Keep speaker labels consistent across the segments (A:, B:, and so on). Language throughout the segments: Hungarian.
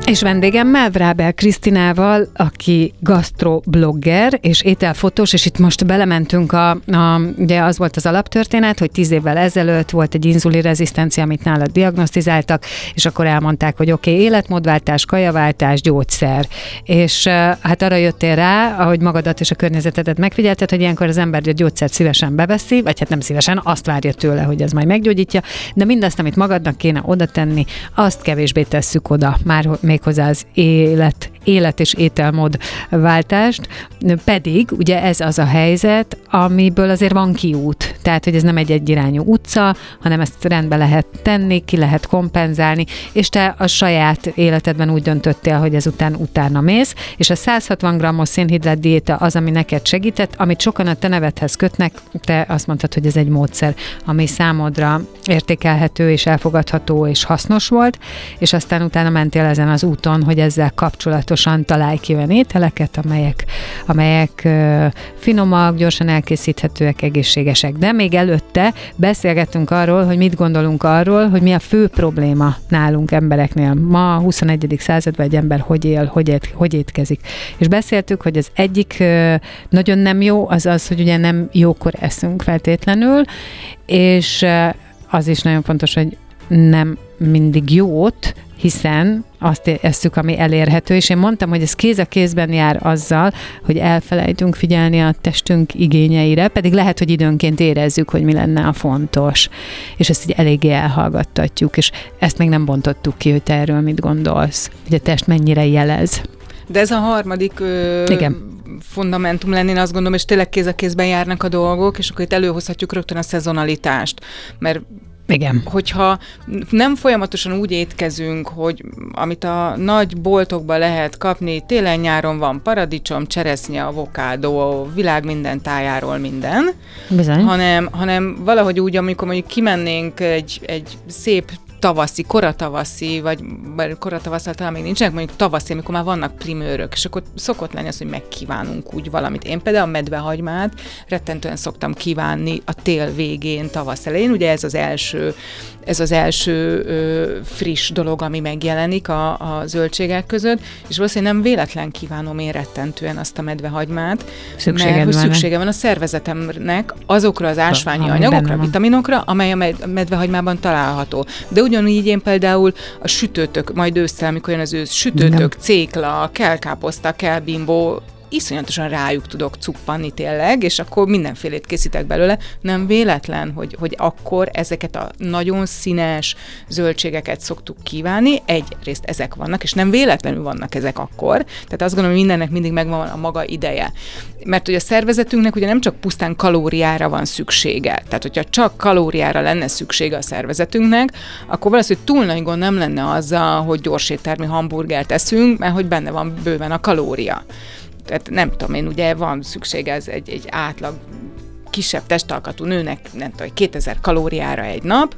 A: És vendégemmel, Vrábel Krisztinával, aki gasztroblogger és ételfotós, és itt most belementünk ugye az volt az alaptörténet, hogy 10 évvel ezelőtt volt egy inzulinrezisztencia, amit nálad diagnosztizáltak, és akkor elmondták, hogy oké, életmódváltás, kajaváltás, gyógyszer. És hát arra jöttél rá, ahogy magadat és a környezetedet megfigyelted, hogy ilyenkor az ember a gyógyszert szívesen beveszi, vagy hát nem szívesen, azt várja tőle, hogy ez majd meggyógyítja, de mindazt, amit magadnak kéne oda tenni, azt kevésbé tesszük oda, már méghozzá az élet és ételmód váltást, pedig ugye ez az a helyzet, amiből azért van kiút. Tehát, hogy ez nem egy egyirányú utca, hanem ezt rendbe lehet tenni, ki lehet kompenzálni, és te a saját életedben úgy döntöttél, hogy ezután utána mész, és a 160 g-os szénhidrát diéta az, ami neked segített, amit sokan a te nevedhez kötnek, te azt mondtad, hogy ez egy módszer, ami számodra értékelhető és elfogadható és hasznos volt, és aztán utána mentél ezen az úton, hogy ezzel kapcsolatosan találj ki olyan ételeket, amelyek finomak, gyorsan elkészíthetőek, egészségesek. De még előtte beszélgettünk arról, hogy mit gondolunk arról, hogy mi a fő probléma nálunk embereknél. Ma a 21. században egy ember hogy él, hogy étkezik. És beszéltük, hogy az egyik nagyon nem jó, az az, hogy ugye nem jókor eszünk feltétlenül, és az is nagyon fontos, hogy nem mindig jót, hiszen azt esszük, ami elérhető, és én mondtam, hogy ez kéz a kézben jár azzal, hogy elfelejtünk figyelni a testünk igényeire, pedig lehet, hogy időnként érezzük, hogy mi lenne a fontos, és ezt így eléggé elhallgattatjuk, és ezt még nem bontottuk ki, hogy te erről mit gondolsz, hogy a test mennyire jelez.
B: De ez a harmadik fundamentum lenne, én azt gondolom, és tényleg kéz a kézben járnak a dolgok, és akkor itt előhozhatjuk rögtön a szezonalitást, mert
A: igen.
B: Hogyha nem folyamatosan úgy étkezünk, hogy amit a nagy boltokban lehet kapni, télen-nyáron van paradicsom, cseresznye, avokádó, világ minden tájáról minden, hanem valahogy úgy, amikor mondjuk kimennénk egy szép tavaszi, koratavaszi, vagy koratavasszal talán még nincsenek, mondjuk tavaszi, amikor már vannak primőrök, és akkor szokott lenni az, hogy megkívánunk úgy valamit. Én például a medvehagymát rettentően szoktam kívánni a tél végén, tavasz elején. Ugye ez az első friss dolog, ami megjelenik a zöldségek között, és valószínűleg nem véletlen kívánom én rettentően azt a medvehagymát, mert szüksége van a szervezetemnek azokra az ásványi anyagokra, vitaminokra, amely a medvehagymában található. De ugyanígy én például a sütőtök, majd ősszel, amikor jön az ősz, sütőtök, cékla, kelkáposzta, kelbimbó, iszonyatosan rájuk tudok cuppanni tényleg, és akkor mindenfélét készítek belőle. Nem véletlen, hogy akkor ezeket a nagyon színes zöldségeket szoktuk kívánni. Egyrészt ezek vannak, és nem véletlenül vannak ezek akkor. Tehát azt gondolom, hogy mindennek mindig megvan a maga ideje. Mert ugye a szervezetünknek ugye nem csak pusztán kalóriára van szüksége. Tehát, hogyha csak kalóriára lenne szüksége a szervezetünknek, akkor valószínűleg túl nagy gond nem lenne azzal, hogy gyorséttermi hamburgert eszünk, mert hogy benne van bőven a kalória. Tehát nem tudom én, ugye van szüksége ez egy átlag kisebb testalkatú nőnek, nem tudom, 2000 kalóriára egy nap,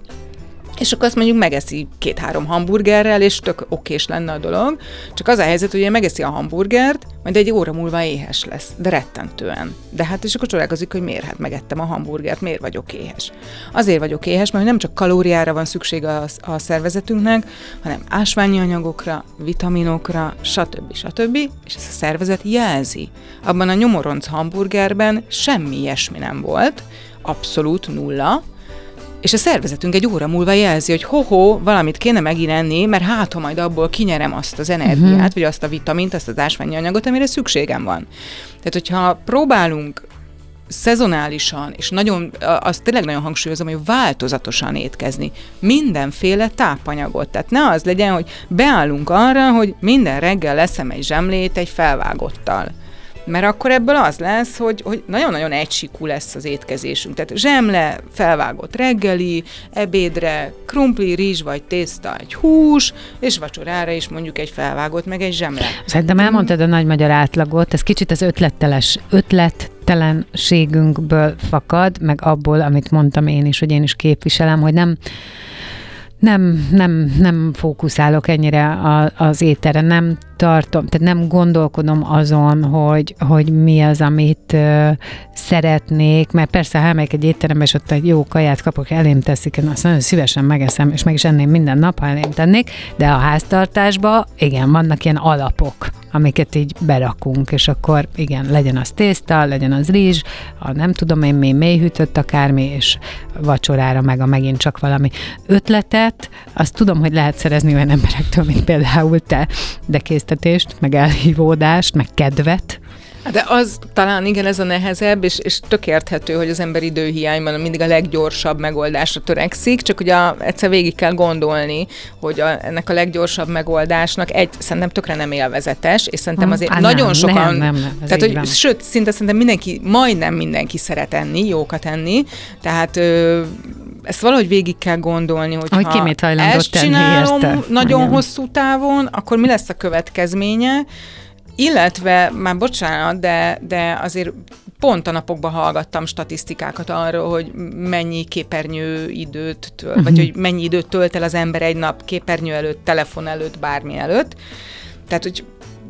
B: és akkor azt mondjuk megeszi 2-3 hamburgerrel, és tök okés lenne a dolog. Csak az a helyzet, hogy megeszi a hamburgert, majd egy óra múlva éhes lesz, de rettentően. De hát és akkor csodálkozik, hogy miért? Hát megettem a hamburgert, miért vagyok éhes? Azért vagyok éhes, mert nem csak kalóriára van szüksége a szervezetünknek, hanem ásványi anyagokra, vitaminokra, stb. És ezt a szervezet jelzi. Abban a nyomoronc hamburgerben semmi ilyesmi nem volt, abszolút nulla, és a szervezetünk egy óra múlva jelzi, hogy valamit kéne megint enni, mert hát, ha majd abból kinyerem azt az energiát, vagy azt a vitamint, azt az ásványi anyagot, amire szükségem van. Tehát, hogyha próbálunk szezonálisan, és azt tényleg nagyon hangsúlyozom, hogy változatosan étkezni. Mindenféle tápanyagot. Tehát ne az legyen, hogy beállunk arra, hogy minden reggel leszem egy zsemlét egy felvágottal. Mert akkor ebből az lesz, hogy nagyon-nagyon egysíkú lesz az étkezésünk. Tehát zsemle, felvágott reggeli, ebédre, krumpli, rizs vagy tészta, egy hús, és vacsorára is mondjuk egy felvágott, meg egy zsemle.
A: Szerintem elmondtad a nagy magyar átlagot, ez kicsit az ötlettelenségünkből fakad, meg abból, amit mondtam én is, hogy én is képviselem, hogy nem fókuszálok ennyire az ételre, nem tartom, tehát nem gondolkodom azon, hogy mi az, amit szeretnék, mert persze, ha elmegyek egy étterembe, és ott egy jó kaját kapok, elém teszik, én azt nagyon szívesen megeszem, és meg is enném minden nap, ha elém tennék, de a háztartásban, igen, vannak ilyen alapok, amiket így berakunk, és akkor igen, legyen az tészta, legyen az rizs, a nem tudom én mélyhűtött akármi, és vacsorára meg a megint csak valami ötletet, azt tudom, hogy lehet szerezni olyan emberektől, mint például te, de késztetést, meg elhívódást, meg kedvet.
B: De az talán igen, ez a nehezebb, és tök érthető, hogy az ember időhiányban mindig a leggyorsabb megoldásra törekszik, csak ugye egyszer végig kell gondolni, hogy ennek a leggyorsabb megoldásnak szerintem tökre nem élvezetes, és szerintem azért nagyon sokan,
A: nem,
B: tehát hogy sőt, szinte szerintem majdnem mindenki szeret enni, jókat enni, tehát ezt valahogy végig kell gondolni, hogy ha ezt csinálom nagyon hosszú távon, akkor mi lesz a következménye. Illetve, már bocsánat, de azért pont a napokban hallgattam statisztikákat arról, hogy mennyi képernyőidőt, vagy hogy mennyi időt tölt el az ember egy nap képernyő előtt, telefon előtt, bármi előtt. Tehát, hogy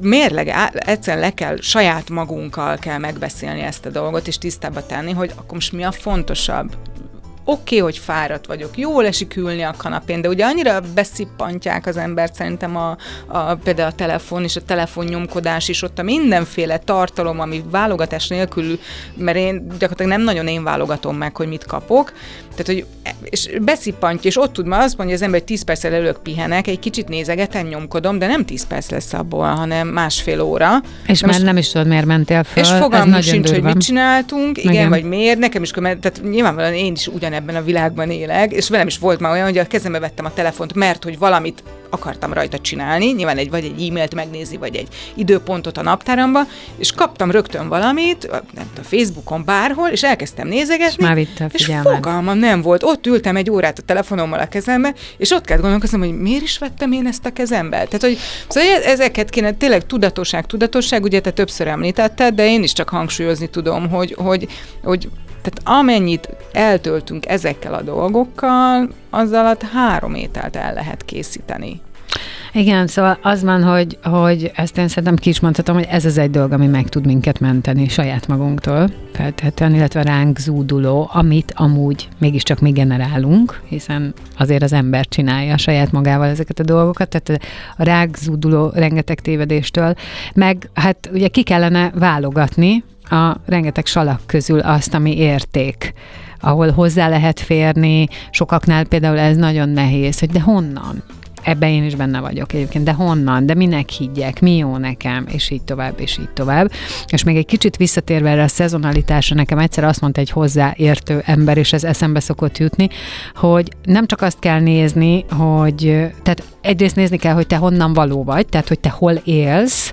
B: egyszerűen saját magunkkal kell megbeszélni ezt a dolgot, és tisztába tenni, hogy akkor most mi a fontosabb. Oké, hogy fáradt vagyok, jól esik ülni a kanapén, de ugye annyira beszippantják az embert szerintem például a telefon és a telefonnyomkodás is, ott a mindenféle tartalom, ami válogatás nélkül, mert én gyakorlatilag nem nagyon én válogatom meg, hogy mit kapok, tehát, hogy és beszippantja, és ott tud már azt mondja az ember, hogy 10 perccel előbb pihenek, egy kicsit nézegetem, nyomkodom, de nem 10 perc lesz abból, hanem másfél óra.
A: És már nem is tudod, miért mentél föl.
B: És fogalmunk sincs, hogy mit csináltunk, igen, vagy miért, nekem is, tehát nyilvánvalóan én is ugyanebben a világban élek, és velem is volt már olyan, hogy a kezembe vettem a telefont, mert hogy valamit akartam rajta csinálni, nyilván vagy egy e-mailt megnézni, vagy egy időpontot a naptáramba, és kaptam rögtön valamit, nem tudom, Facebookon bárhol, és elkezdtem nézegetni, és fogalmam nem volt. Ott ültem egy órát a telefonommal a kezembe, és ott kellett gondolkoznom, hogy miért is vettem én ezt a kezembe. Tehát, hogy szóval ezeket kéne tényleg tudatosság, ugye te többször említetted, de én is csak hangsúlyozni tudom, hogy tehát amennyit eltöltünk ezekkel a dolgokkal, az alatt 3 ételt el lehet készíteni.
A: Igen, szóval az van, hogy ezt én szerintem ki is mondhatom, hogy ez az egy dolog, ami meg tud minket menteni saját magunktól feltétlenül, illetve ránk zúduló, amit amúgy mégiscsak mi generálunk, hiszen azért az ember csinálja saját magával ezeket a dolgokat, tehát a ránk zúduló rengeteg tévedéstől, meg hát ugye ki kellene válogatni a rengeteg salak közül azt, ami érték, ahol hozzá lehet férni, sokaknál például ez nagyon nehéz, hogy de honnan? Ebben én is benne vagyok egyébként, de honnan, de minek higgyek, mi jó nekem, és így tovább, és így tovább. És még egy kicsit visszatérve erre a szezonalitásra, nekem egyszer azt mondta egy hozzáértő ember, és ez eszembe szokott jutni, hogy nem csak azt kell nézni, hogy, tehát egyrészt nézni kell, hogy te honnan való vagy, tehát hogy te hol élsz,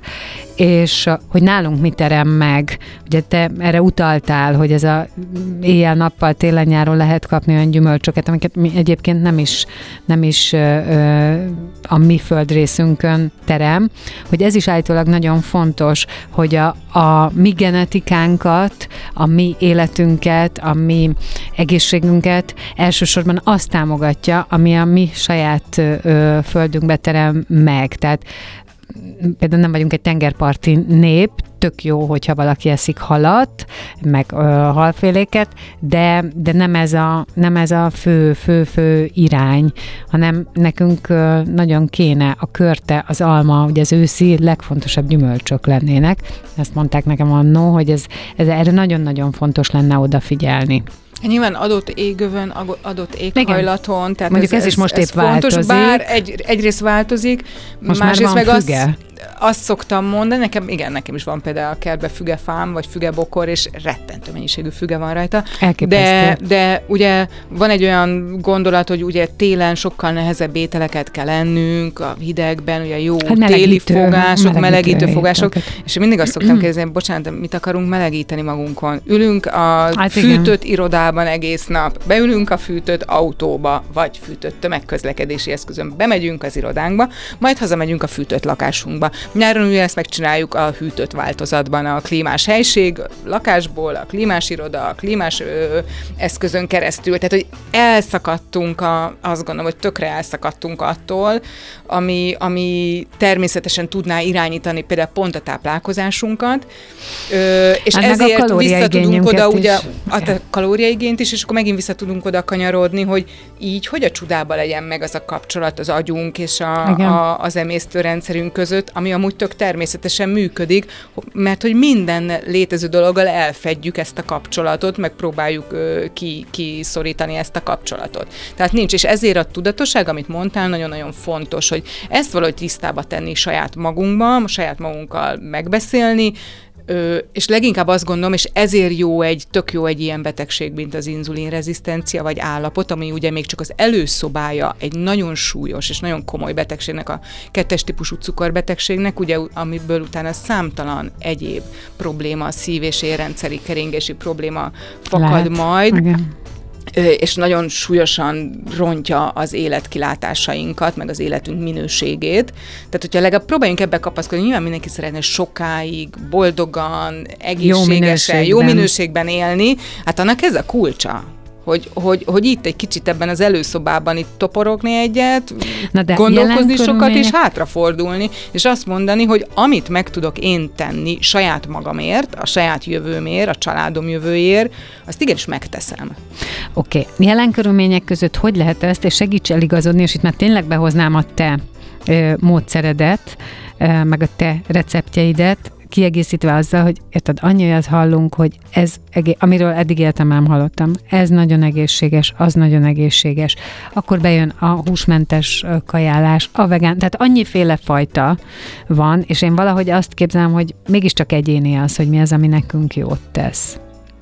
A: és hogy nálunk mit terem meg. Ugye te erre utaltál, hogy ez a éjjel-nappal, télen-nyáron lehet kapni olyan gyümölcsöket, amiket mi egyébként nem is a mi földrészünkön terem, hogy ez is állítólag nagyon fontos, hogy a mi genetikánkat, a mi életünket, a mi egészségünket elsősorban azt támogatja, ami a mi saját földünkbe terem meg. Tehát például nem vagyunk egy tengerparti nép, tök jó, hogyha valaki eszik halat, meg halféléket, de nem ez a fő irány, hanem nekünk nagyon kéne a körte, az alma, ugye az őszi legfontosabb gyümölcsök lennének. Ezt mondták nekem annó, hogy ez erre nagyon-nagyon fontos lenne odafigyelni.
B: Nyilván adott égövön, adott éghajlaton, tehát
A: mondjuk ez is most épp
B: fontos,
A: változik.
B: Bár egyrészt változik,
A: most
B: másrészt
A: már van
B: meg
A: füge.
B: Azt szoktam mondani, nekem is van például a kertben fügefám, vagy fügebokor, és rettentő mennyiségű füge van rajta. De ugye van egy olyan gondolat, hogy ugye télen sokkal nehezebb ételeket kell ennünk, a hidegben, ugye jó téli fogások, melegítő fogások, és én mindig azt szoktam kérdezni, bocsánat, mit akarunk melegíteni magunkon? Ülünk a fűtött irodában egész nap, beülünk a fűtött autóba, vagy fűtött tömegközlekedési eszközön, bemegyünk az irodánkba, majd hazamegyünk a fűtött lakásunkba. Nyáron ugye ezt megcsináljuk a hűtött változatban, a klímás helység, lakásból, a klímás iroda, a klímás eszközön keresztül. Tehát, hogy elszakadtunk, azt gondolom, hogy tökre elszakadtunk attól, ami természetesen tudná irányítani például pont a táplálkozásunkat, és hát ezért vissza tudunk oda, ugye a kalóriaigényt is, és akkor megint vissza tudunk oda kanyarodni, hogy így, hogy a csudába legyen meg az a kapcsolat az agyunk és az emésztőrendszerünk között, ami amúgy tök természetesen működik, mert hogy minden létező dologgal elfedjük ezt a kapcsolatot, meg próbáljuk kiszorítani ezt a kapcsolatot. Tehát nincs, és ezért a tudatosság, amit mondtál, nagyon-nagyon fontos, hogy ezt valahogy tisztába tenni saját magunkban, saját magunkkal megbeszélni, és leginkább azt gondolom, és ezért tök jó egy ilyen betegség, mint az inzulinrezisztencia vagy állapot, ami ugye még csak az előszobája egy nagyon súlyos és nagyon komoly betegségnek, a 2-es típusú cukorbetegségnek, ugye, amiből utána számtalan egyéb probléma, szív- és érrendszeri keringési probléma fakad majd. Igen. És nagyon súlyosan rontja az életkilátásainkat, meg az életünk minőségét. Tehát, hogyha legalább próbáljunk ebbe kapaszkodni, nyilván mindenki szeretne sokáig, boldogan, egészségesen, jó minőségben élni, hát annak ez a kulcsa. Hogy itt egy kicsit ebben az előszobában itt toporogni egyet, gondolkozni sokat, és hátrafordulni, és azt mondani, hogy amit meg tudok én tenni saját magamért, a saját jövőmért, a családom jövőjéért, azt igenis megteszem.
A: Oké. Jelen körülmények között hogy lehet ezt, és segíts eligazodni, és itt már tényleg behoznám a te módszeredet, meg a te receptjeidet, kiegészítve azzal, hogy érted, annyi olyat hallunk, hogy ez, amiről eddig életemben nem hallottam, ez nagyon egészséges, az nagyon egészséges. Akkor bejön a húsmentes kajálás, a vegán, tehát annyiféle fajta van, és én valahogy azt képzelem, hogy mégiscsak egyéni az, hogy mi az, ami nekünk jót tesz.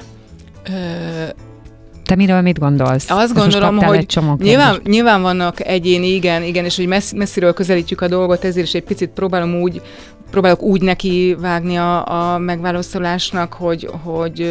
A: Te miről mit gondolsz?
B: Azt gondolom, hogy nyilván vannak egyéni, igen, és hogy messziről közelítjük a dolgot, ezért is egy picit próbálok úgy neki vágni a megválaszolásnak, hogy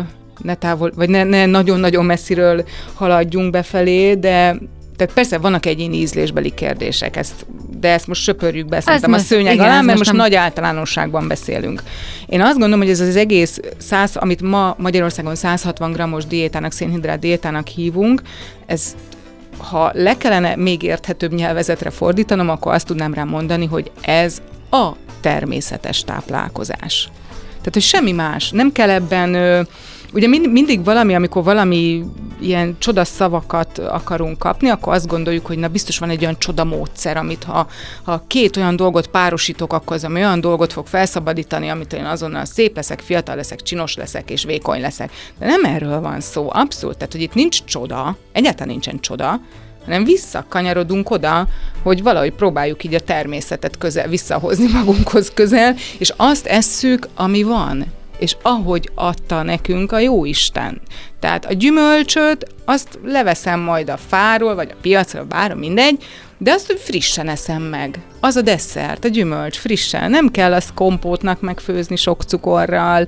B: ne távol, vagy ne nagyon-nagyon messziről haladjunk befelé, de tehát persze vannak egyéni ízlésbeli kérdések, de ezt most söpörjük be szerintem a szőnyeg alá, mert most nagy általánosságban beszélünk. Én azt gondolom, hogy ez az egész amit ma Magyarországon 160 g-os diétának, szénhidrát diétának hívunk, ez ha le kellene még érthetőbb nyelvezetre fordítanom, akkor azt tudnám rá mondani, hogy ez a természetes táplálkozás. Tehát, hogy semmi más. Nem kell ebben, ugye mindig amikor valami ilyen csodaszavakat akarunk kapni, akkor azt gondoljuk, hogy na biztos van egy olyan csodamódszer, amit ha két olyan dolgot párosítok, akkor az olyan dolgot fog felszabadítani, amit én azonnal szép leszek, fiatal leszek, csinos leszek és vékony leszek. De nem erről van szó, abszolút. Tehát, hogy itt nincs csoda, egyáltalán nincsen csoda, hanem visszakanyarodunk oda, hogy valahogy próbáljuk így a természetet visszahozni magunkhoz közel, és azt esszük, ami van, és ahogy adta nekünk a Jóisten. Tehát a gyümölcsöt, azt leveszem majd a fáról, vagy a piacról, bárhol, mindegy, de azt, hogy frissen eszem meg. Az a desszert, a gyümölcs frissen. Nem kell azt kompótnak megfőzni sok cukorral.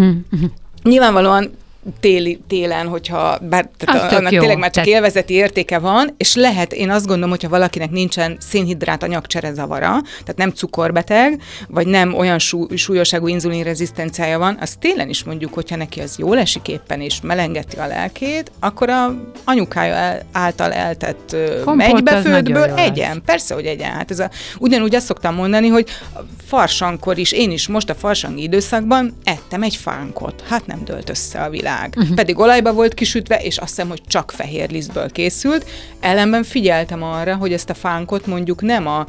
B: Nyilvánvalóan télen, hogyha annak tényleg már csak élvezeti értéke van, és lehet, én azt gondolom, hogyha valakinek nincsen szénhidrát anyagcsere zavara, tehát nem cukorbeteg, vagy nem olyan súlyosságú inzulinrezisztenciája van, az télen is mondjuk, hogyha neki az jól esik éppen, és melengeti a lelkét, akkor a anyukája által eltett megybefőttből egyen. Persze, hogy egyen. Hát ugyanúgy azt szoktam mondani, hogy farsankor is, én is most a farsangi időszakban ettem egy fánkot. Hát nem dőlt össze a világ. Pedig olajba volt kisütve, és azt hiszem, hogy csak fehér lisztből készült. Ellenben figyeltem arra, hogy ezt a fánkot mondjuk nem a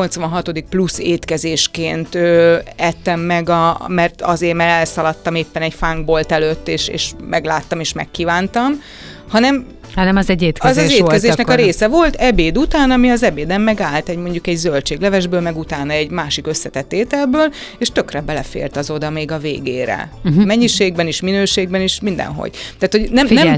B: 86. plusz étkezésként ettem meg, mert elszaladtam éppen egy fánkbolt előtt, és megláttam, és megkívántam, hanem
A: az egy étkezés
B: az étkezésnek a része volt, ebéd után, ami az ebéden megállt mondjuk egy zöldséglevesből, meg utána egy másik összetett ételből, és tökre belefért az oda még a végére. Mennyiségben is, minőségben is, mindenhogy. Tehát, hogy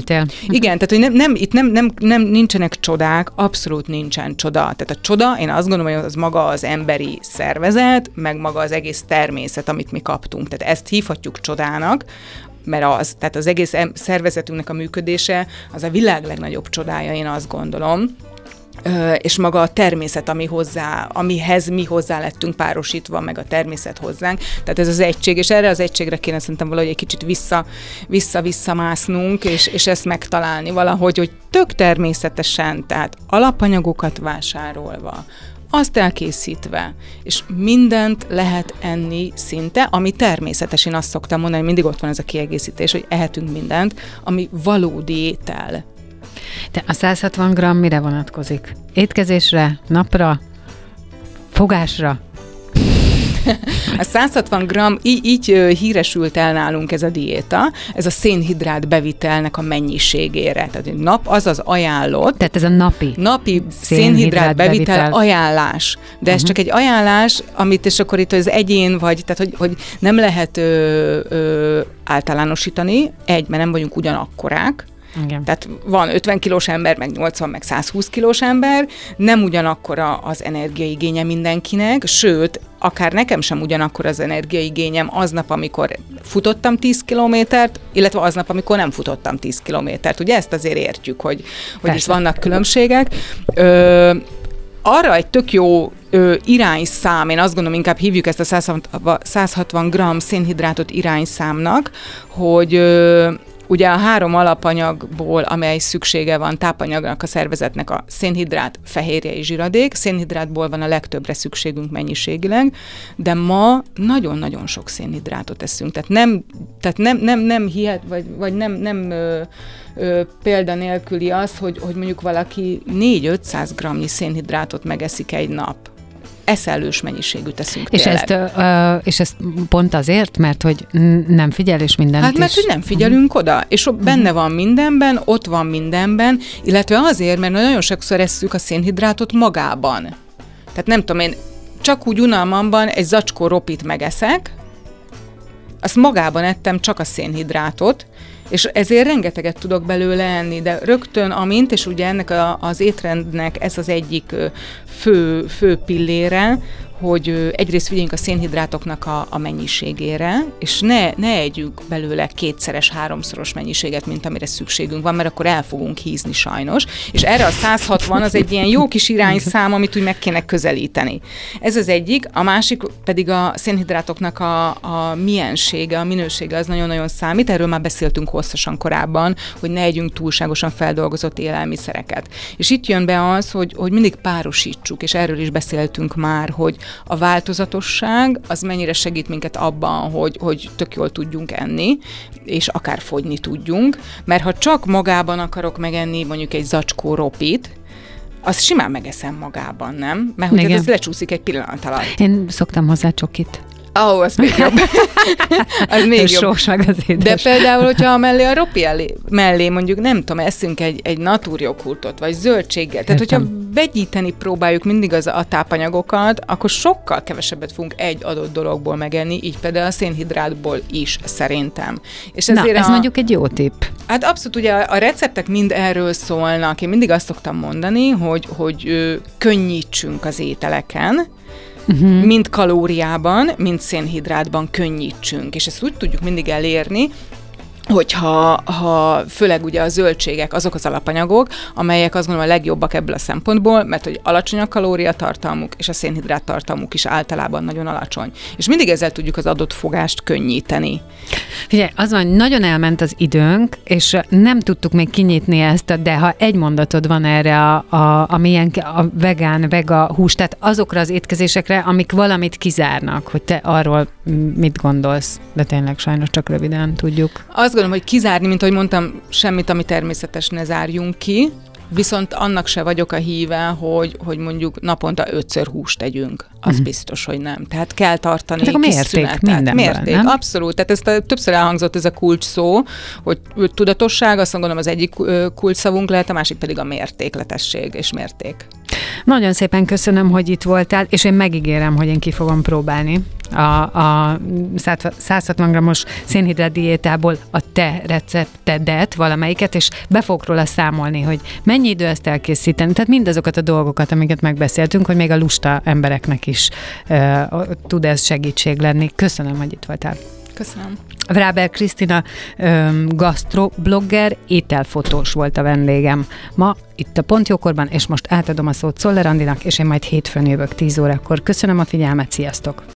B: igen, tehát, hogy itt nem nincsenek csodák, abszolút nincsen csoda. Tehát a csoda, én azt gondolom, hogy az maga az emberi szervezet, meg maga az egész természet, amit mi kaptunk. Tehát ezt hívhatjuk csodának, mert tehát az egész szervezetünknek a működése az a világ legnagyobb csodája, én azt gondolom. és maga a természet, amihez mi hozzá lettünk párosítva, meg a természet hozzánk. Tehát ez az egység, és erre az egységre kéne szerintem valahogy egy kicsit visszamásznunk, és ezt megtalálni valahogy, hogy tök természetesen, tehát alapanyagokat vásárolva, azt elkészítve, és mindent lehet enni szinte, ami természetes, én azt szoktam mondani, mindig ott van ez a kiegészítés, hogy ehetünk mindent, ami valódi étel.
A: De a 160 g mire vonatkozik? Étkezésre, napra, fogásra?
B: A 160 g, így híresült el nálunk ez a diéta, ez a szénhidrát bevitelnek a mennyiségére. Tehát nap az az ajánlott.
A: Tehát ez a napi
B: szénhidrát bevitel ajánlás. De ez csak egy ajánlás, amit és akkor itt az egyén vagy, tehát hogy nem lehet általánosítani, mert nem vagyunk ugyanakkorák.
A: Igen.
B: Tehát van 50 kilós ember, meg 80, meg 120 kilós ember, nem ugyanakkora az energiaigénye mindenkinek, sőt, akár nekem sem ugyanakkor az energiaigényem aznap, amikor futottam 10 kilométert, illetve aznap, amikor nem futottam 10 kilométert. Ugye ezt azért értjük, hogy itt vannak különbségek. Arra egy tök jó irányszám, én azt gondolom, inkább hívjuk ezt a 160 g szénhidrátot irányszámnak, hogy ugye a 3 alapanyagból, amely szüksége van tápanyagnak a szervezetnek, a szénhidrát, fehérje és zsiradék. Szénhidrátból van a legtöbbre szükségünk mennyiségileg, de ma nagyon-nagyon sok szénhidrátot eszünk. Tehát nem hihet, vagy nem példa nélküli az, hogy mondjuk valaki 400-500 g-nyi szénhidrátot megeszik egy nap. Eszelős mennyiségű teszünk tényleg.
A: És ezt pont azért, mert hogy nem figyel, és mindent
B: Hát mert hogy nem figyelünk oda, és benne van mindenben, ott van mindenben, illetve azért, mert nagyon sokszor esszük a szénhidrátot magában. Tehát nem tudom, én csak úgy unalmamban egy zacskó ropit megeszek, azt magában ettem csak a szénhidrátot, és ezért rengeteget tudok belőle enni, de rögtön amint, és ugye ennek az étrendnek ez az egyik fő pillére, hogy egyrészt figyeljünk a szénhidrátoknak a mennyiségére, és ne együnk belőle 2-szeres, 3-szoros mennyiséget, mint amire szükségünk van, mert akkor el fogunk hízni sajnos. És erre a 160 az egy ilyen jó kis irányszám, amit úgy meg kéne közelíteni. Ez az egyik, a másik pedig a szénhidrátoknak a miensége, a minősége az nagyon-nagyon számít. Erről már beszéltünk hosszasan korábban, hogy ne együnk túlságosan feldolgozott élelmiszereket. És itt jön be az, hogy mindig párosítsuk, és erről is beszéltünk már, hogy a változatosság az mennyire segít minket abban, hogy tök jól tudjunk enni, és akár fogyni tudjunk, mert ha csak magában akarok megenni mondjuk egy zacskó ropit, azt simán megeszem magában, nem? Mert hogy ez lecsúszik egy pillanat alatt.
A: Én szoktam hozzá csokit.
B: Az még jobb. Az még jobb.
A: Sós meg az édes.
B: De például, hogyha a ropi mellé mondjuk, nem tudom, eszünk egy naturjoghurtot, vagy zöldséggel, tehát hogyha vegyíteni próbáljuk mindig a tápanyagokat, akkor sokkal kevesebbet fogunk egy adott dologból megenni, így például a szénhidrátból is, szerintem. És ezért
A: ez mondjuk egy jó tipp.
B: Hát abszolút, ugye a receptek mind erről szólnak. Én mindig azt szoktam mondani, hogy könnyítsünk az ételeken, mind kalóriában, mind szénhidrátban könnyítsünk. És ezt úgy tudjuk mindig elérni, hogyha főleg ugye a zöldségek, azok az alapanyagok, amelyek azt gondolom a legjobbak ebből a szempontból, mert hogy alacsony a kalóriatartalmuk, és a szénhidrát tartalmuk is általában nagyon alacsony. És mindig ezzel tudjuk az adott fogást könnyíteni.
A: Figyelj, az van, nagyon elment az időnk, és nem tudtuk még kinyitni ezt, de ha egy mondatod van erre a vega hús, tehát azokra az étkezésekre, amik valamit kizárnak, hogy te arról mit gondolsz, de tényleg sajnos csak röviden tudjuk.
B: Azt gondolom, hogy kizárni, mint ahogy mondtam, semmit, ami természetes, ne zárjunk ki, viszont annak se vagyok a híve, hogy mondjuk naponta 5-ször húst tegyünk. Az biztos, hogy nem. Tehát kell tartani
A: egy kis szünetet.
B: Mérték, abszolút. Tehát ezt többször elhangzott ez a kulcs szó, hogy tudatosság, azt gondolom az egyik kulcsszavunk lehet, a másik pedig a mértékletesség és mérték.
A: Nagyon szépen köszönöm, hogy itt voltál, és én megígérem, hogy én ki fogom próbálni a 160 g-os szénhidrát diétából a te receptedet, valamelyiket, és be fogok róla számolni, hogy mennyi idő ezt elkészíteni. Tehát mindazokat a dolgokat, amiket megbeszéltünk, hogy még a lusta embereknek is tud ez segítség lenni. Köszönöm, hogy itt voltál.
B: Köszönöm.
A: Vráber Krisztina gasztroblogger, ételfotós volt a vendégem ma itt a Pont Jókorban, és most átadom a szót Czoller Andinak, és én majd hétfőn jövök 10 órakor. Köszönöm a figyelmet, sziasztok!